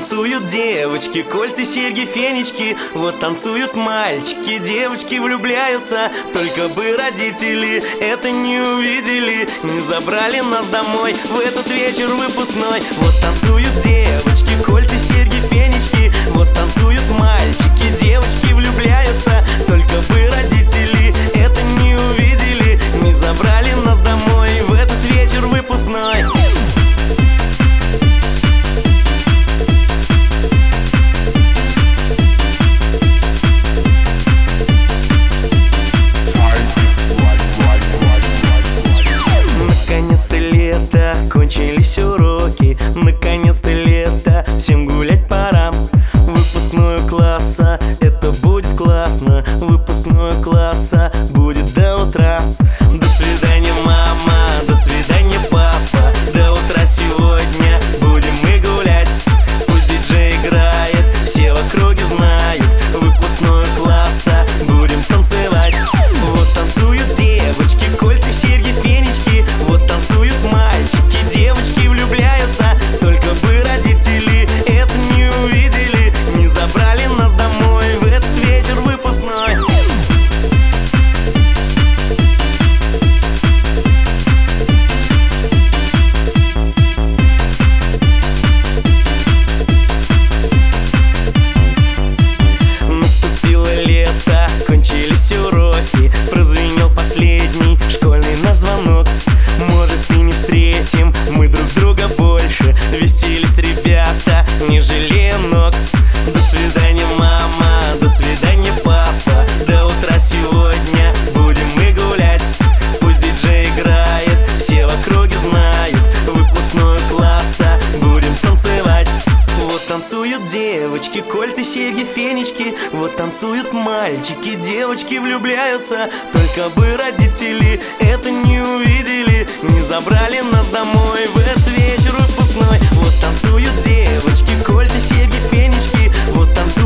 танцуют девочки, кольца, серьги, фенечки. Вот танцуют мальчики, девочки влюбляются. Только бы родители это не увидели, не забрали нас домой в этот вечер выпускной. Вот танцуют девочки, кольца, серьги, фенечки. Вот танцуют мальчики, девочки влюбляются. Только бы родители это не увидели, не забрали нас домой в этот вечер выпускной. Наконец-то лето, кончились уроки. Наконец-то лето, всем гулять пора. Выпускной класса, это будет классно. Выпускной класса будет до утра. До свидания, мама, до свидания, папа. До утра сегодня будем мы гулять. Пусть диджей играет, все в округе знают. Выпускной класса будем танцевать. Вот танцуют девочки, кольца, серьги, фенечки. Вот танцуют мальчики, девочки влюбляются. Только бы родители это не увидели, не забрали нас домой в этот вечер выпускной. Наступило лето, кончились уроки. Прозвенел последний школьный наш звонок. Может, и не встретим мы друг друга больше. Веселись, ребята, не жалея ног. До свидания, мама, до свидания, папа. До утра сегодня будем мы гулять. Пусть диджей играет, все в округе знают. Выпускной класса будем танцевать. Вот танцуют девочки, кольца, серьги, фенечки. Вот танцуют мальчики, девочки влюбляются. Только бы родители это не увидели, не забрали нас домой в этот вечер выпускной. Вот танцуют девочки, кольца, серьги, фенечки. Вот танцуют